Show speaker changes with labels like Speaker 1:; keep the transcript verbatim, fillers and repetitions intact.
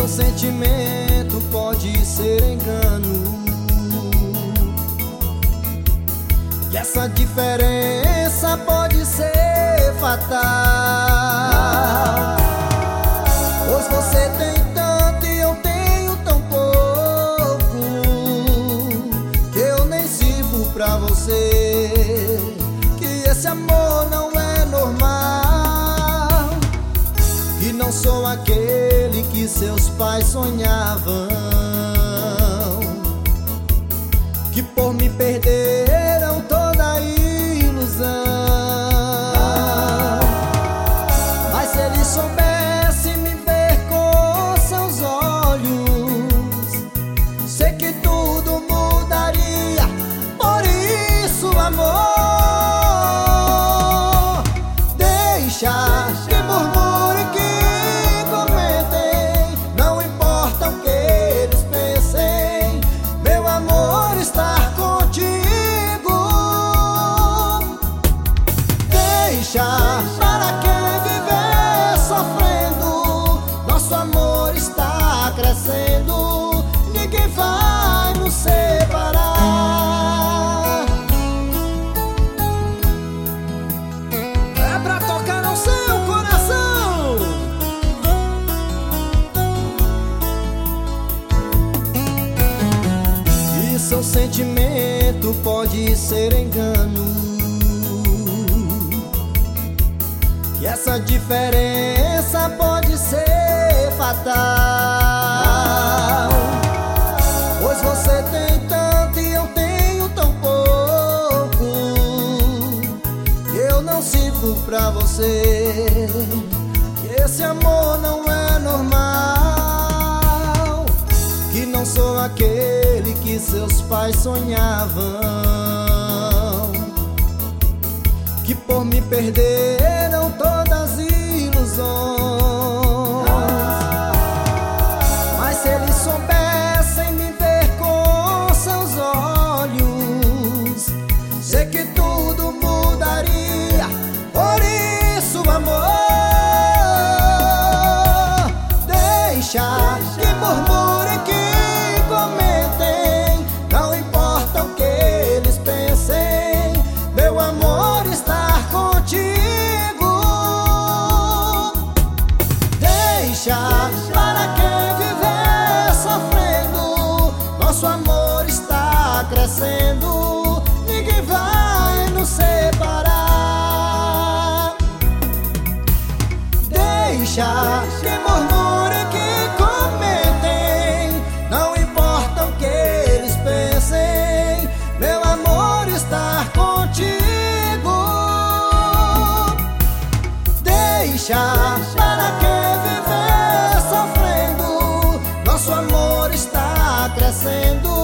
Speaker 1: seu sentimento pode ser engano, e essa diferença pode ser fatal. Pois você tem tanto e eu tenho tão pouco, que eu nem sirvo pra você, que esse amor não é normal, e não sou aquele que seus pais sonhavam, que por me perderam toda a ilusão. Mas se ele soubesse me ver com seus olhos, sei que tudo mudaria. Por isso, amor, deixa que murmure, que comentem, não importa o que eles pensem, meu amor está contigo. Deixa para quem viver sofrendo, nosso amor está crescendo, ninguém vai nos separar. É pra tocar no seu coração. E seu sentimento pode ser engano, e essa diferença pode ser fatal. Pois você tem tanto e eu tenho tão pouco, que eu não sirvo pra você, que esse amor não é normal, que não sou aquele que seus pais sonhavam, que por me perderam todas as ilusões. Mas se eles soubessem me ver com seus olhos, sei que tudo mudaria. Por isso, amor, deixa que murmurem, que comentem, não importa o que eles pensem, meu amor está contigo. Deixa para quem viver sofrendo, nosso amor está crescendo, ninguém vai nos separar. Deixa que murmurem, que comentem, não importa o que eles pensem, meu amor está contigo. Deixa para quem viver sofrendo, nosso amor está crescendo,